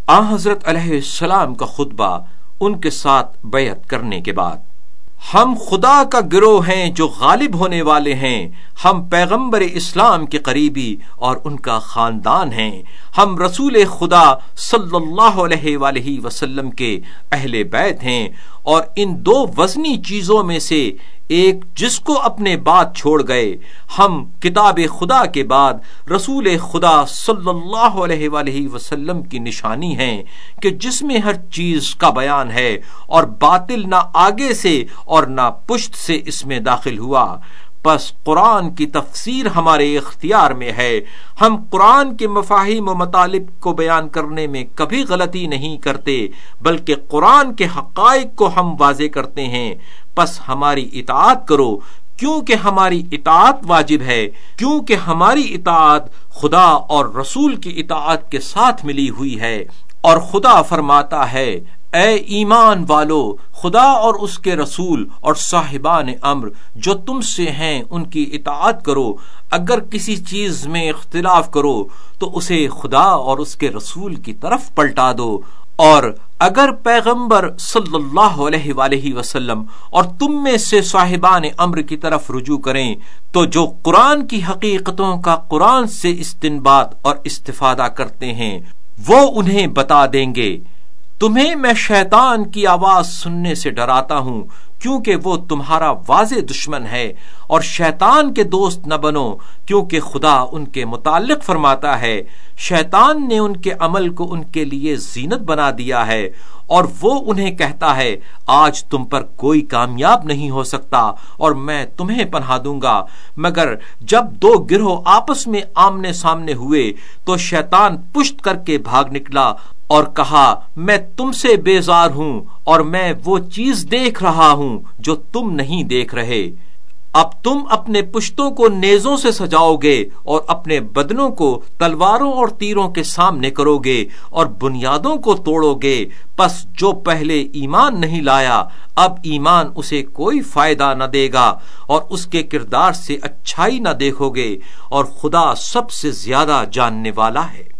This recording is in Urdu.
آن حضرت علیہ السلام کا خطبہ ان کے ساتھ بیعت کرنے کے بعد: ہم خدا کا گروہ ہیں جو غالب ہونے والے ہیں، ہم پیغمبر اسلام کے قریبی اور ان کا خاندان ہیں، ہم رسول خدا صلی اللہ علیہ وآلہ وسلم کے اہل بیت ہیں، اور ان دو وزنی چیزوں میں سے ایک جس کو اپنے بعد چھوڑ گئے، ہم کتاب خدا کے بعد رسول خدا صلی اللہ علیہ وآلہ وسلم کی نشانی ہیں کہ جس میں ہر چیز کا بیان ہے، اور باطل نہ آگے سے اور نہ پشت سے اس میں داخل ہوا۔ پس قرآن کی تفسیر ہمارے اختیار میں ہے، ہم قرآن کے مفاہیم و مطالب کو بیان کرنے میں کبھی غلطی نہیں کرتے، بلکہ قرآن کے حقائق کو ہم واضح کرتے ہیں۔ پس ہماری اطاعت کرو، کیونکہ ہماری اطاعت واجب ہے، کیونکہ ہماری اطاعت خدا اور رسول کی اطاعت کے ساتھ ملی ہوئی ہے۔ اور خدا فرماتا ہے: اے ایمان والو، خدا اور اس کے رسول اور صاحبان امر جو تم سے ہیں ان کی اطاعت کرو، اگر کسی چیز میں اختلاف کرو تو اسے خدا اور اس کے رسول کی طرف پلٹا دو، اور اگر پیغمبر صلی اللہ علیہ وآلہ وسلم اور تم میں سے صاحبان امر کی طرف رجوع کریں تو جو قرآن کی حقیقتوں کا قرآن سے استنباط اور استفادہ کرتے ہیں وہ انہیں بتا دیں گے۔ تمہیں میں شیطان کی آواز سننے سے ڈراتا ہوں، کیونکہ وہ تمہارا واضح دشمن ہے، اور شیطان کے دوست نہ بنو، کیونکہ خدا ان کے متعلق فرماتا ہے: شیطان نے ان کے عمل کو ان کے لیے زینت بنا دیا ہے، اور وہ انہیں کہتا ہے آج تم پر کوئی کامیاب نہیں ہو سکتا، اور میں تمہیں پناہ دوں گا۔ مگر جب دو گروہ آپس میں آمنے سامنے ہوئے تو شیطان پشت کر کے بھاگ نکلا اور کہا: میں تم سے بیزار ہوں، اور میں وہ چیز دیکھ رہا ہوں جو تم نہیں دیکھ رہے۔ اب تم اپنے پشتوں کو نیزوں سے سجاؤ گے اور اپنے بدنوں کو تلواروں اور تیروں کے سامنے کرو گے اور بنیادوں کو توڑو گے۔ پس جو پہلے ایمان نہیں لایا اب ایمان اسے کوئی فائدہ نہ دے گا، اور اس کے کردار سے اچھائی نہ دیکھو گے، اور خدا سب سے زیادہ جاننے والا ہے۔